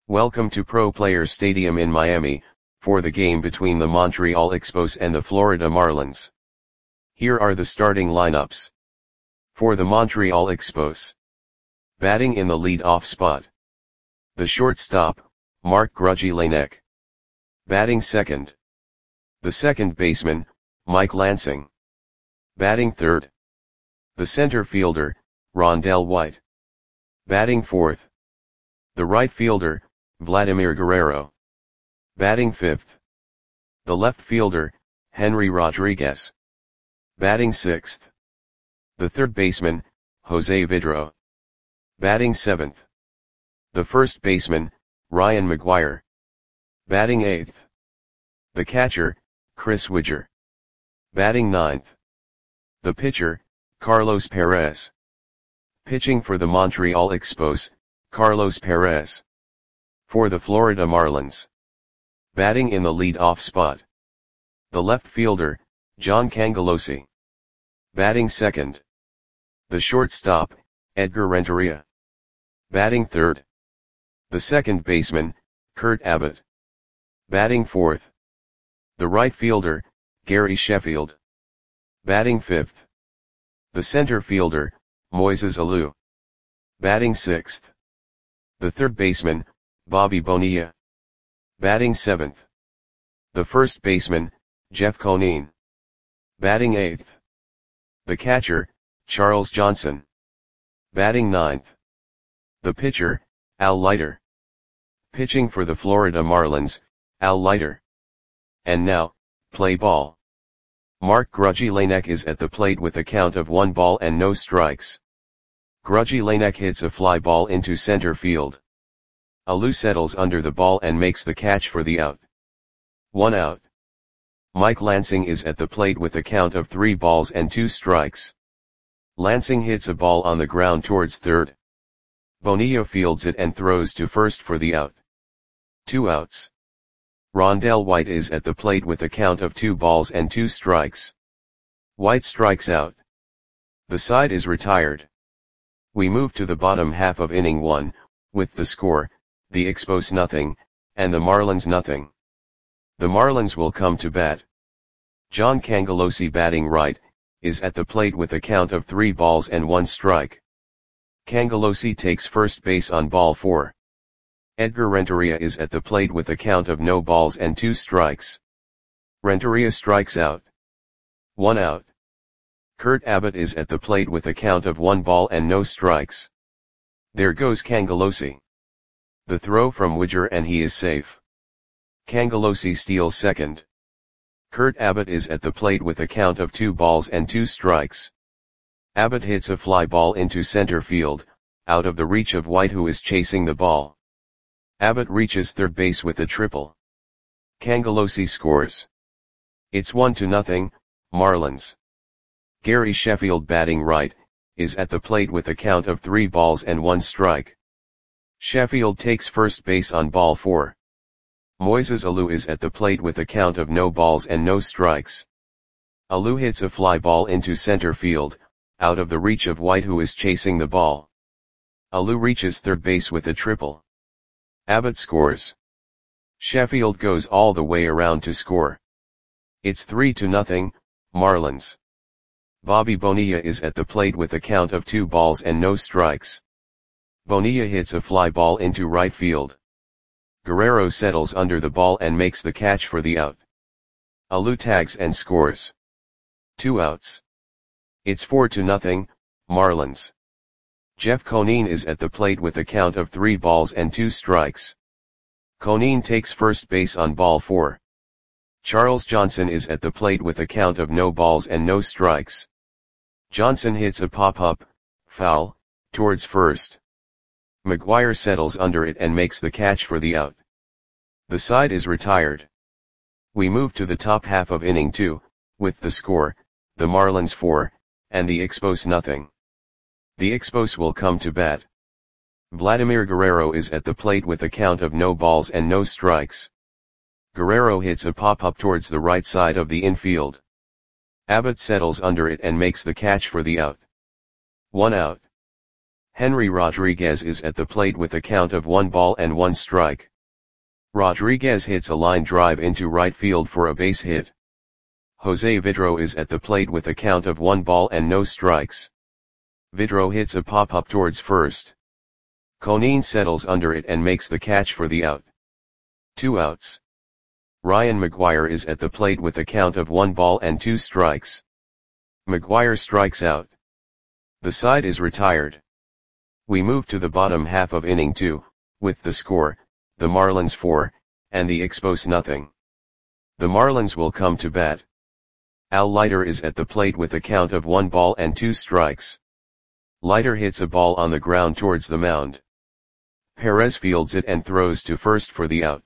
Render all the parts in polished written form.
Welcome to Pro Players Stadium in Miami, for the game between the Montreal Expos and the Florida Marlins. Here are the starting lineups. For the Montreal Expos. Batting in the lead-off spot. The shortstop, Marc Grudzielanek. Batting second. The second baseman, Mike Lansing. Batting third. The center fielder, Rondell White. Batting fourth. The right fielder, Vladimir Guerrero. Batting fifth. The left fielder, Henry Rodriguez. Batting sixth. The third baseman, Jose Vidro. Batting seventh. The first baseman, Ryan McGuire. Batting eighth. The catcher, Chris Widger. Batting ninth. The pitcher, Carlos Perez. Pitching for the Montreal Expos, Carlos Perez. For the Florida Marlins. Batting in the lead-off spot. The left fielder, John Cangelosi. Batting second. The shortstop, Edgar Renteria. Batting third. The second baseman, Kurt Abbott. Batting fourth. The right fielder, Gary Sheffield. Batting fifth. The center fielder, Moises Alou. Batting sixth. The third baseman, Bobby Bonilla. Batting seventh. The first baseman, Jeff Conine. Batting eighth. The catcher, Charles Johnson. Batting ninth. The pitcher, Al Leiter. Pitching for the Florida Marlins, Al Leiter. And now, play ball. Marc Grudzielanek is at the plate with a count of 1 ball and no strikes. Grudzielanek hits a fly ball into center field. Alou settles under the ball and makes the catch for the out. 1 out. Mike Lansing is at the plate with a count of 3 balls and 2 strikes. Lansing hits a ball on the ground towards third. Bonilla fields it and throws to first for the out. 2 outs. Rondell White is at the plate with a count of 2 balls and 2 strikes. White strikes out. The side is retired. We move to the bottom half of inning 1, with the score, the Expos nothing, and the Marlins nothing. The Marlins will come to bat. John Cangelosi batting right, is at the plate with a count of 3 balls and 1 strike. Cangelosi takes first base on ball 4. Edgar Renteria is at the plate with a count of no balls and 2 strikes. Renteria strikes out. 1 out. Kurt Abbott is at the plate with a count of 1 ball and no strikes. There goes Cangelosi. The throw from Widger and he is safe. Cangelosi steals second. Kurt Abbott is at the plate with a count of 2 balls and 2 strikes. Abbott hits a fly ball into center field, out of the reach of White who is chasing the ball. Abbott reaches third base with a triple. Cangelosi scores. It's 1-0, Marlins. Gary Sheffield batting right, is at the plate with a count of 3 balls and 1 strike. Sheffield takes first base on ball 4. Moises Alou is at the plate with a count of no balls and no strikes. Alou hits a fly ball into center field, out of the reach of White who is chasing the ball. Alou reaches third base with a triple. Abbott scores. Sheffield goes all the way around to score. It's 3-0, Marlins. Bobby Bonilla is at the plate with a count of 2 balls and no strikes. Bonilla hits a fly ball into right field. Guerrero settles under the ball and makes the catch for the out. Alou tags and scores. 2 outs. It's 4-0, Marlins. Jeff Conine is at the plate with a count of 3 balls and 2 strikes. Conine takes first base on ball 4. Charles Johnson is at the plate with a count of no balls and no strikes. Johnson hits a pop-up, foul, towards first. McGuire settles under it and makes the catch for the out. The side is retired. We move to the top half of inning 2, with the score, the Marlins 4, and the Expos nothing. The Expos will come to bat. Vladimir Guerrero is at the plate with a count of no balls and no strikes. Guerrero hits a pop-up towards the right side of the infield. Abbott settles under it and makes the catch for the out. 1 out. Henry Rodriguez is at the plate with a count of 1 ball and 1 strike. Rodriguez hits a line drive into right field for a base hit. Jose Vidro is at the plate with a count of 1 ball and no strikes. Vidro hits a pop-up towards first. Conine settles under it and makes the catch for the out. 2 outs. Ryan McGuire is at the plate with a count of 1 ball and 2 strikes. McGuire strikes out. The side is retired. We move to the bottom half of inning 2, with the score, the Marlins 4, and the Expos nothing. The Marlins will come to bat. Al Leiter is at the plate with a count of 1 ball and 2 strikes. Leiter hits a ball on the ground towards the mound. Perez fields it and throws to first for the out.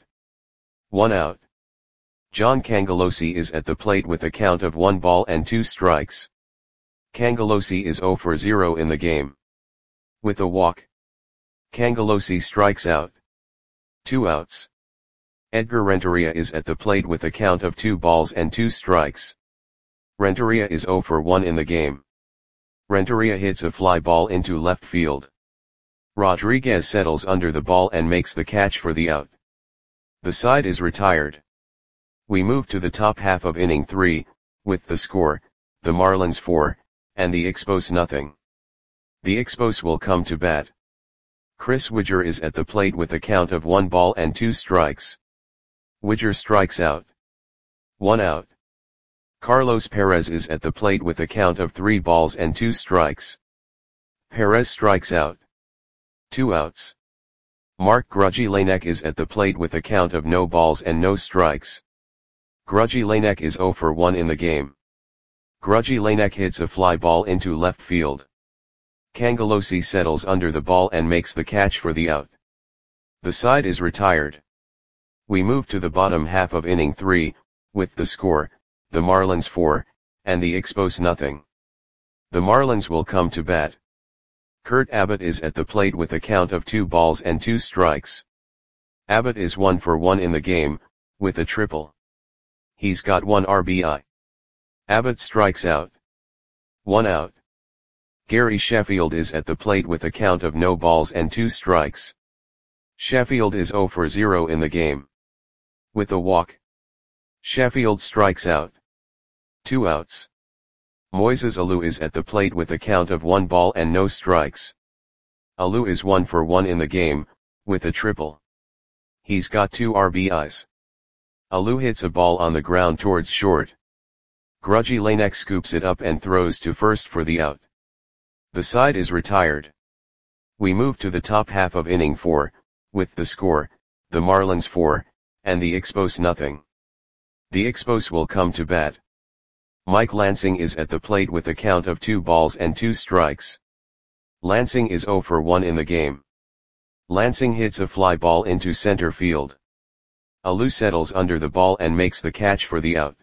1 out. John Cangelosi is at the plate with a count of 1 ball and 2 strikes. Cangelosi is 0 for 0 in the game. With a walk, Cangelosi strikes out. 2 outs. Edgar Renteria is at the plate with a count of 2 balls and 2 strikes. Renteria is 0 for 1 in the game. Renteria hits a fly ball into left field. Rodriguez settles under the ball and makes the catch for the out. The side is retired. We move to the top half of inning 3, with the score, the Marlins 4, and the Expos nothing. The Expos will come to bat. Chris Widger is at the plate with a count of 1 ball and 2 strikes. Widger strikes out. 1 out. Carlos Perez is at the plate with a count of 3 balls and 2 strikes. Perez strikes out. 2 outs. Mark Grudzielanek is at the plate with a count of no balls and no strikes. Grudzielanek is 0 for 1 in the game. Grudzielanek hits a fly ball into left field. Cangelosi settles under the ball and makes the catch for the out. The side is retired. We move to the bottom half of inning 3, with the score, the Marlins 4, and the Expos nothing. The Marlins will come to bat. Kurt Abbott is at the plate with a count of 2 balls and 2 strikes. Abbott is 1 for 1 in the game, with a triple. He's got 1 RBI. Abbott strikes out. 1 out. Gary Sheffield is at the plate with a count of no balls and 2 strikes. Sheffield is 0 for 0 in the game. With a walk, Sheffield strikes out. 2 outs. Moises Alou is at the plate with a count of 1 ball and no strikes. Alou is 1 for 1 in the game, with a triple. He's got 2 RBIs. Alou hits a ball on the ground towards short. Grudzielanek scoops it up and throws to first for the out. The side is retired. We move to the top half of inning 4, with the score, the Marlins 4, and the Expos nothing. The Expos will come to bat. Mike Lansing is at the plate with a count of 2 balls and 2 strikes. Lansing is 0 for 1 in the game. Lansing hits a fly ball into center field. Alou settles under the ball and makes the catch for the out.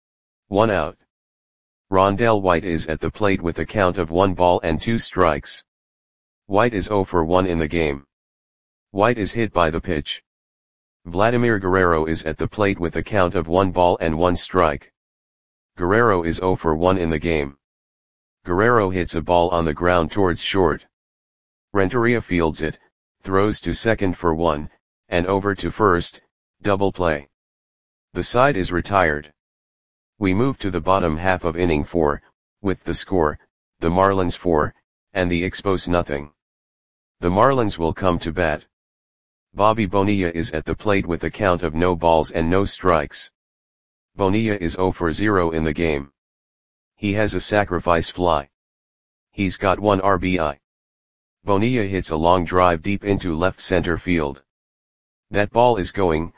1 out. Rondell White is at the plate with a count of 1 ball and 2 strikes. White is 0 for 1 in the game. White is hit by the pitch. Vladimir Guerrero is at the plate with a count of 1 ball and 1 strike. Guerrero is 0 for 1 in the game. Guerrero hits a ball on the ground towards short. Renteria fields it, throws to second for 1, and over to first, double play. The side is retired. We move to the bottom half of inning 4, with the score, the Marlins 4, and the Expos nothing. The Marlins will come to bat. Bobby Bonilla is at the plate with a count of no balls and no strikes. Bonilla is 0 for 0 in the game. He has a sacrifice fly. He's got 1 RBI. Bonilla hits a long drive deep into left center field. That ball is going,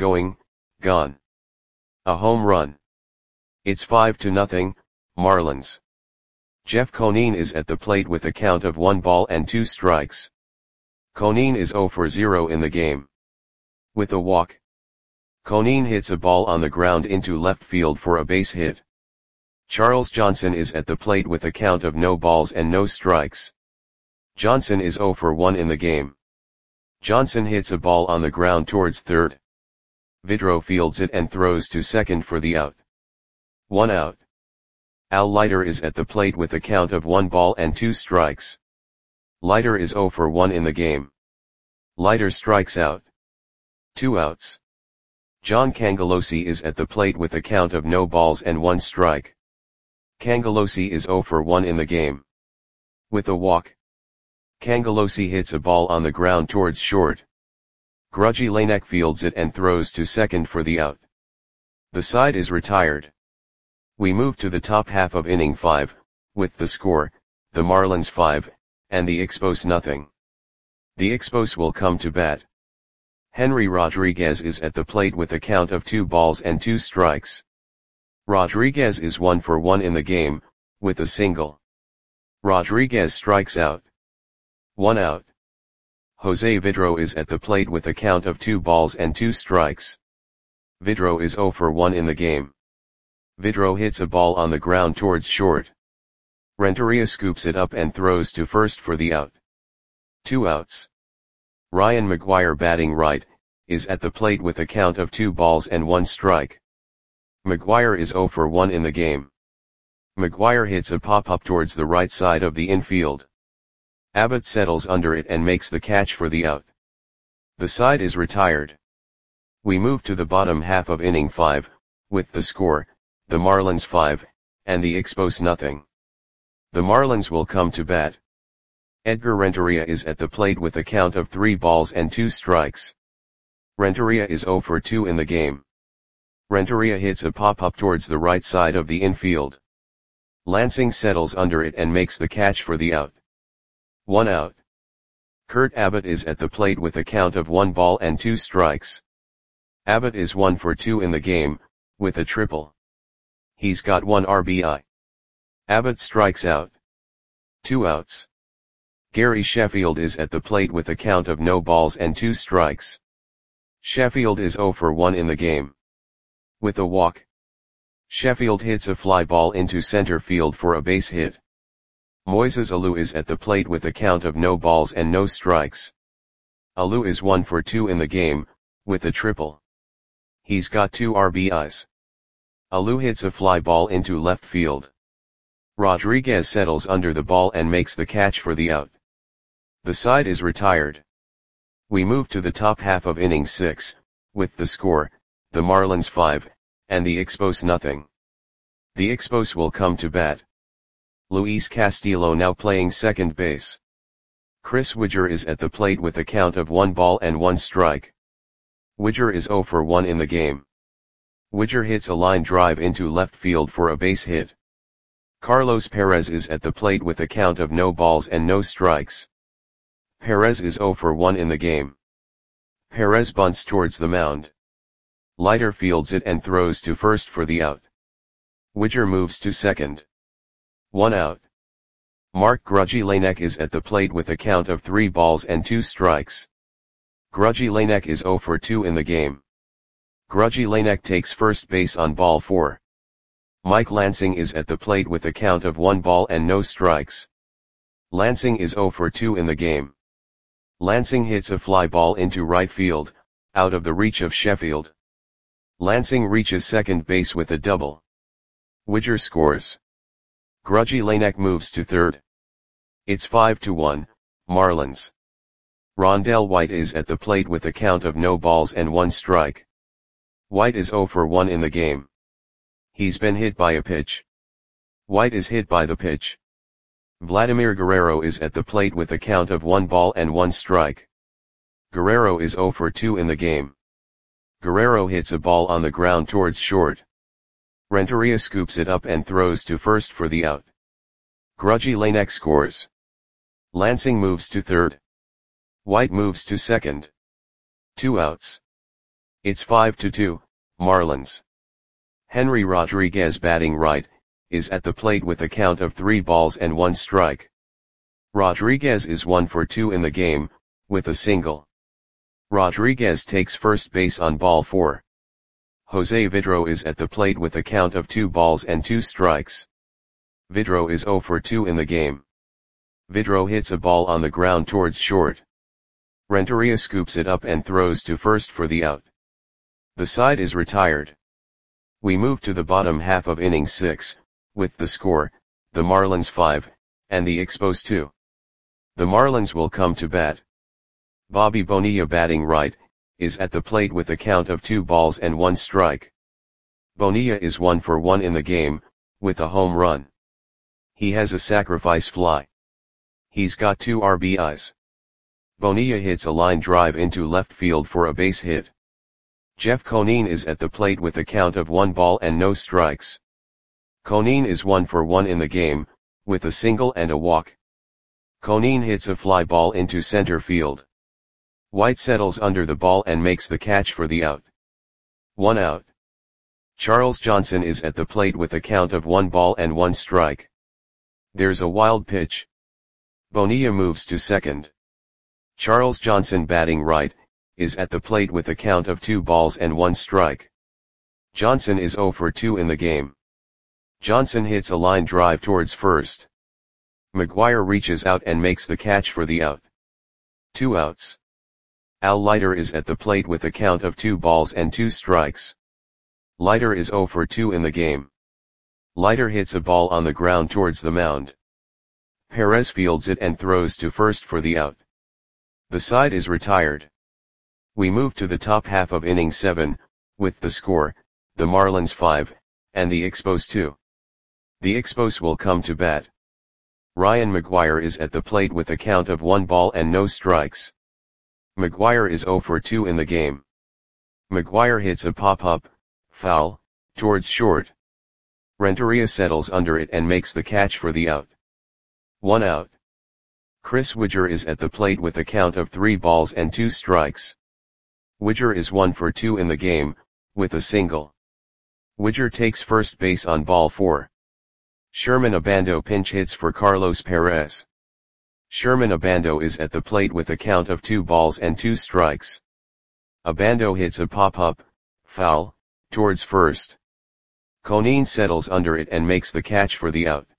gone. A home run. It's 5-0, Marlins. Jeff Conine is at the plate with a count of 1 ball and 2 strikes. Conine is 0 for 0 in the game. With a walk, Conine hits a ball on the ground into left field for a base hit. Charles Johnson is at the plate with a count of no balls and no strikes. Johnson is 0 for 1 in the game. Johnson hits a ball on the ground towards third. Vidro fields it and throws to second for the out. 1 out. Al Leiter is at the plate with a count of 1 ball and 2 strikes. Leiter is 0 for 1 in the game. Leiter strikes out. 2 outs. John Cangelosi is at the plate with a count of no balls and 1 strike. Cangelosi is 0 for 1 in the game. With a walk. Cangelosi hits a ball on the ground towards short. Grudgy Lanek fields it and throws to second for the out. The side is retired. We move to the top half of inning 5, with the score, the Marlins 5, and the Expos nothing. The Expos will come to bat. Henry Rodriguez is at the plate with a count of 2 balls and 2 strikes. Rodriguez is 1 for 1 in the game, with a single. Rodriguez strikes out. 1 out. Jose Vidro is at the plate with a count of 2 balls and 2 strikes. Vidro is 0 for 1 in the game. Vidro hits a ball on the ground towards short. Renteria scoops it up and throws to first for the out. 2 outs. Ryan McGuire, batting right, is at the plate with a count of 2 balls and 1 strike. McGuire is 0 for 1 in the game. McGuire hits a pop-up towards the right side of the infield. Abbott settles under it and makes the catch for the out. The side is retired. We move to the bottom half of inning 5, with the score, the Marlins 5, and the Expos nothing. The Marlins will come to bat. Edgar Renteria is at the plate with a count of 3 balls and 2 strikes. Renteria is 0 for 2 in the game. Renteria hits a pop-up towards the right side of the infield. Lansing settles under it and makes the catch for the out. 1 out. Kurt Abbott is at the plate with a count of 1 ball and 2 strikes. Abbott is 1 for 2 in the game, with a triple. He's got 1 RBI. Abbott strikes out. 2 outs. Gary Sheffield is at the plate with a count of no balls and 2 strikes. Sheffield is 0 for 1 in the game. With a walk. Sheffield hits a fly ball into center field for a base hit. Moises Alou is at the plate with a count of no balls and no strikes. Alou is 1 for 2 in the game, with a triple. He's got 2 RBIs. Alou hits a fly ball into left field. Rodriguez settles under the ball and makes the catch for the out. The side is retired. We move to the top half of inning 6, with the score, the Marlins 5, and the Expos nothing. The Expos will come to bat. Luis Castillo now playing second base. Chris Widger is at the plate with a count of 1 ball and 1 strike. Widger is 0 for 1 in the game. Widger hits a line drive into left field for a base hit. Carlos Perez is at the plate with a count of no balls and no strikes. Perez is 0 for 1 in the game. Perez bunts towards the mound. Leiter fields it and throws to first for the out. Widger moves to second. 1 out. Mark Grudgy Lanek is at the plate with a count of 3 balls and 2 strikes. Grudgy Lanek is 0 for 2 in the game. Grudgy Lanek takes first base on ball 4. Mike Lansing is at the plate with a count of 1 ball and no strikes. Lansing is 0 for 2 in the game. Lansing hits a fly ball into right field, out of the reach of Sheffield. Lansing reaches second base with a double. Widger scores. Grudgy Lanek moves to third. It's 5-1, Marlins. Rondell White is at the plate with a count of no balls and 1 strike. White is 0 for 1 in the game. He's been hit by a pitch. White is hit by the pitch. Vladimir Guerrero is at the plate with a count of 1 ball and 1 strike. Guerrero is 0 for 2 in the game. Guerrero hits a ball on the ground towards short. Renteria scoops it up and throws to first for the out. Grudgy Lanek scores. Lansing moves to third. White moves to second. 2 outs. It's 5-2, Marlins. Henry Rodriguez, batting right, is at the plate with a count of 3 balls and 1 strike. Rodriguez is 1 for 2 in the game, with a single. Rodriguez takes first base on ball 4. Jose Vidro is at the plate with a count of 2 balls and 2 strikes. Vidro is 0 for 2 in the game. Vidro hits a ball on the ground towards short. Renteria scoops it up and throws to first for the out. The side is retired. We move to the bottom half of inning 6, with the score, the Marlins 5, and the Expos 2. The Marlins will come to bat. Bobby Bonilla batting right, is at the plate with a count of 2 balls and 1 strike. Bonilla is 1 for 1 in the game, with a home run. He has a sacrifice fly. He's got 2 RBIs. Bonilla hits a line drive into left field for a base hit. Jeff Conine is at the plate with a count of 1 ball and no strikes. Conine is 1 for 1 in the game, with a single and a walk. Conine hits a fly ball into center field. White settles under the ball and makes the catch for the out. 1 out. Charles Johnson is at the plate with a count of 1 ball and 1 strike. There's a wild pitch. Bonilla moves to second. Charles Johnson batting right, is at the plate with a count of 2 balls and 1 strike. Johnson is 0 for 2 in the game. Johnson hits a line drive towards first. McGuire reaches out and makes the catch for the out. 2 outs. Al Leiter is at the plate with a count of 2 balls and 2 strikes. Leiter is 0 for 2 in the game. Leiter hits a ball on the ground towards the mound. Perez fields it and throws to first for the out. The side is retired. We move to the top half of inning 7, with the score, the Marlins 5, and the Expos 2. The Expos will come to bat. Ryan McGuire is at the plate with a count of 1 ball and no strikes. McGuire is 0 for 2 in the game. McGuire hits a pop-up, foul, towards short. Renteria settles under it and makes the catch for the out. 1 out. Chris Widger is at the plate with a count of 3 balls and 2 strikes. Widger is 1 for 2 in the game, with a single. Widger takes first base on ball 4. Sherman Abando pinch hits for Carlos Perez. Sherman Abando is at the plate with a count of 2 balls and 2 strikes. Abando hits a pop-up, foul, towards first. Conine settles under it and makes the catch for the out.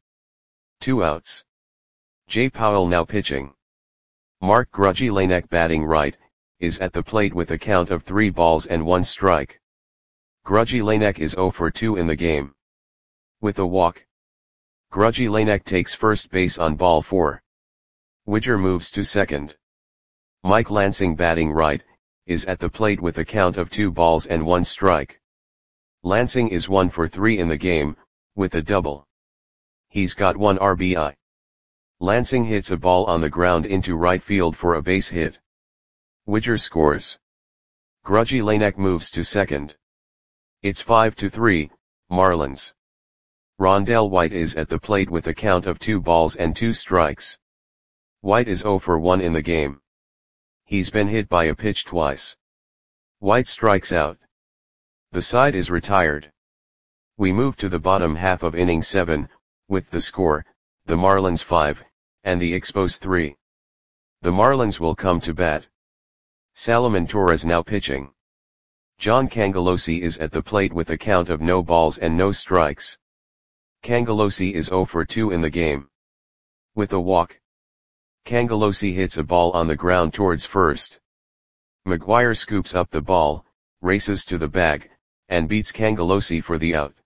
2 outs. Jay Powell now pitching. Mark Grudzielanek batting right, is at the plate with a count of 3 balls and 1 strike. Grudzielanek is 0 for 2 in the game. With a walk. Grudzielanek takes first base on ball 4. Widger moves to second. Mike Lansing batting right, is at the plate with a count of 2 balls and 1 strike. Lansing is 1 for 3 in the game, with a double. He's got 1 RBI. Lansing hits a ball on the ground into right field for a base hit. Widger scores. Grudzielanek moves to second. It's 5-3, Marlins. Rondell White is at the plate with a count of 2 balls and 2 strikes. White is 0 for 1 in the game. He's been hit by a pitch twice. White strikes out. The side is retired. We move to the bottom half of inning 7, with the score, the Marlins 5, and the Expos 3. The Marlins will come to bat. Salomon Torres now pitching. John Cangelosi is at the plate with a count of no balls and no strikes. Cangelosi is 0 for 2 in the game. With a walk. Cangelosi hits a ball on the ground towards first. McGuire scoops up the ball, races to the bag, and beats Cangelosi for the out.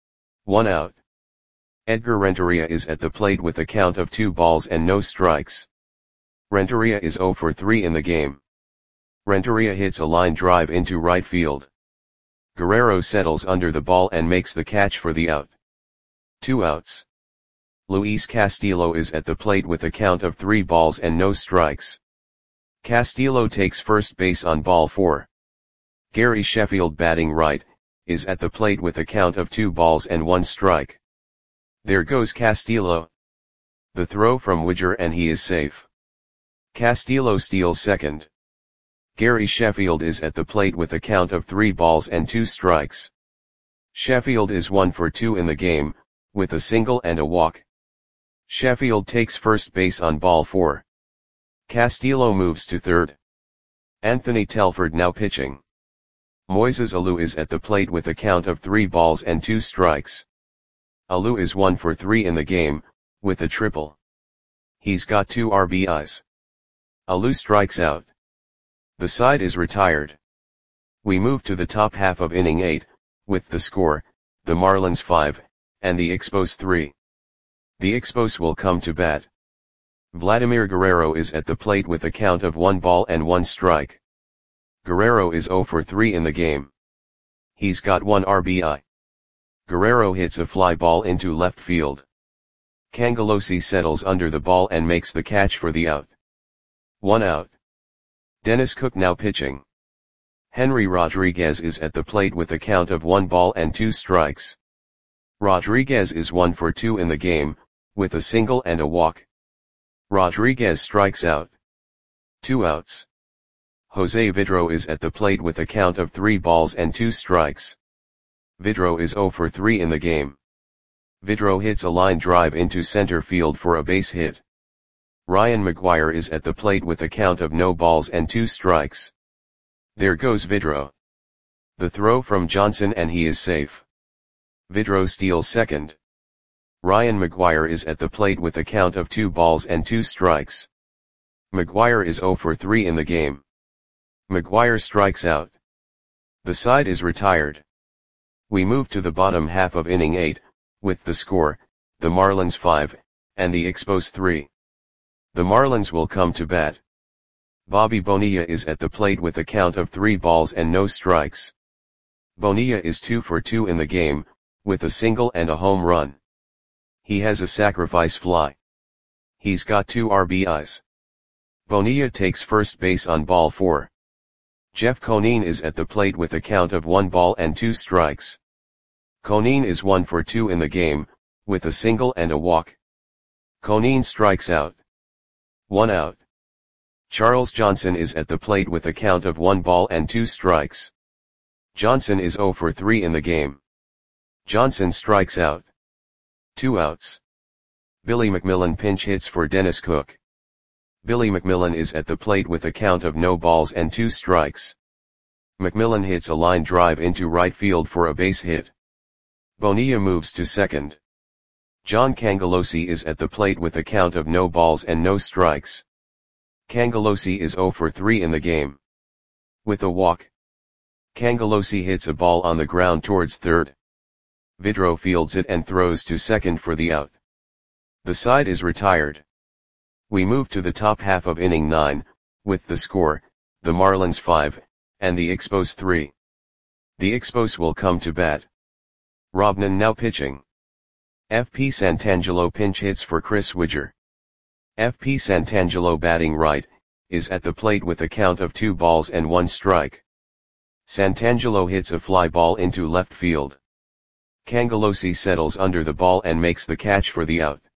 1 out. Edgar Renteria is at the plate with a count of 2 balls and no strikes. Renteria is 0 for 3 in the game. Renteria hits a line drive into right field. Guerrero settles under the ball and makes the catch for the out. 2 outs. Luis Castillo is at the plate with a count of 3 balls and no strikes. Castillo takes first base on ball 4. Gary Sheffield batting right, is at the plate with a count of 2 balls and 1 strike. There goes Castillo. The throw from Widger and he is safe. Castillo steals second. Gary Sheffield is at the plate with a count of 3 balls and 2 strikes. Sheffield is 1 for 2 in the game, with a single and a walk. Sheffield takes first base on ball 4. Castillo moves to third. Anthony Telford now pitching. Moises Alou is at the plate with a count of 3 balls and 2 strikes. Alou is 1 for 3 in the game, with a triple. He's got 2 RBIs. Alou strikes out. The side is retired. We move to the top half of inning 8, with the score, the Marlins 5, and the Expos 3. The Expos will come to bat. Vladimir Guerrero is at the plate with a count of 1 ball and 1 strike. Guerrero is 0 for 3 in the game. He's got 1 RBI. Guerrero hits a fly ball into left field. Cangelosi settles under the ball and makes the catch for the out. 1 out. Dennis Cook now pitching. Henry Rodriguez is at the plate with a count of 1 ball and 2 strikes. Rodriguez is 1 for 2 in the game, with a single and a walk. Rodriguez strikes out. 2 outs. Jose Vidro is at the plate with a count of 3 balls and 2 strikes. Vidro is 0 for 3 in the game. Vidro hits a line drive into center field for a base hit. Ryan McGuire is at the plate with a count of no balls and 2 strikes. There goes Vidro. The throw from Johnson and he is safe. Vidro steals second. Ryan McGuire is at the plate with a count of 2 balls and 2 strikes. McGuire is 0 for 3 in the game. McGuire strikes out. The side is retired. We move to the bottom half of inning 8, with the score, the Marlins 5, and the Expos 3. The Marlins will come to bat. Bobby Bonilla is at the plate with a count of 3 balls and no strikes. Bonilla is 2 for 2 in the game, with a single and a home run. He has a sacrifice fly. He's got 2 RBIs. Bonilla takes first base on ball 4. Jeff Conine is at the plate with a count of 1 ball and 2 strikes. Conine is 1 for 2 in the game, with a single and a walk. Conine strikes out. 1 out. Charles Johnson is at the plate with a count of 1 ball and 2 strikes. Johnson is 0 for 3 in the game. Johnson strikes out. 2 outs. Billy McMillan pinch hits for Dennis Cook. Billy McMillan is at the plate with a count of no balls and 2 strikes. McMillan hits a line drive into right field for a base hit. Bonilla moves to second. John Cangelosi is at the plate with a count of no balls and no strikes. Cangelosi is 0 for 3 in the game. With a walk. Cangelosi hits a ball on the ground towards third. Vidro fields it and throws to second for the out. The side is retired. We move to the top half of inning 9, with the score, the Marlins 5, and the Expos 3. The Expos will come to bat. Robnan now pitching. F.P. Santangelo pinch hits for Chris Widger. F.P. Santangelo batting right, is at the plate with a count of 2 balls and 1 strike. Santangelo hits a fly ball into left field. Cangelosi settles under the ball and makes the catch for the out.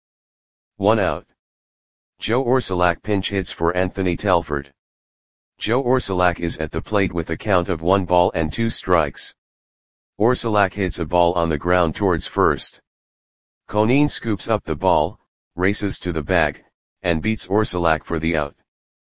1 out. Joe Orsulak pinch hits for Anthony Telford. Joe Orsulak is at the plate with a count of 1 ball and 2 strikes. Orsulak hits a ball on the ground towards first. Conine scoops up the ball, races to the bag, and beats Orsulak for the out.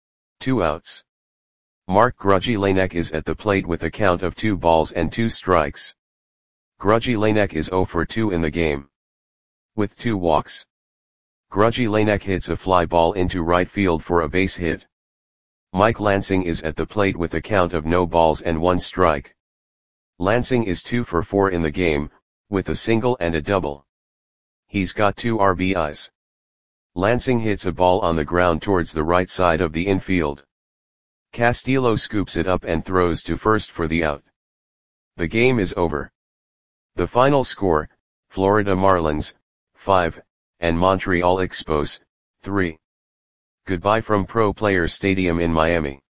2 outs. Mark Grudzielanek is at the plate with a count of 2 balls and 2 strikes. Grudzielanek is 0 for 2 in the game. With 2 walks. Grudzielanek hits a fly ball into right field for a base hit. Mike Lansing is at the plate with a count of no balls and 1 strike. Lansing is 2 for 4 in the game, with a single and a double. He's got 2 RBIs. Lansing hits a ball on the ground towards the right side of the infield. Castillo scoops it up and throws to first for the out. The game is over. The final score, Florida Marlins, 5, and Montreal Expos, 3. Goodbye from Pro Player Stadium in Miami.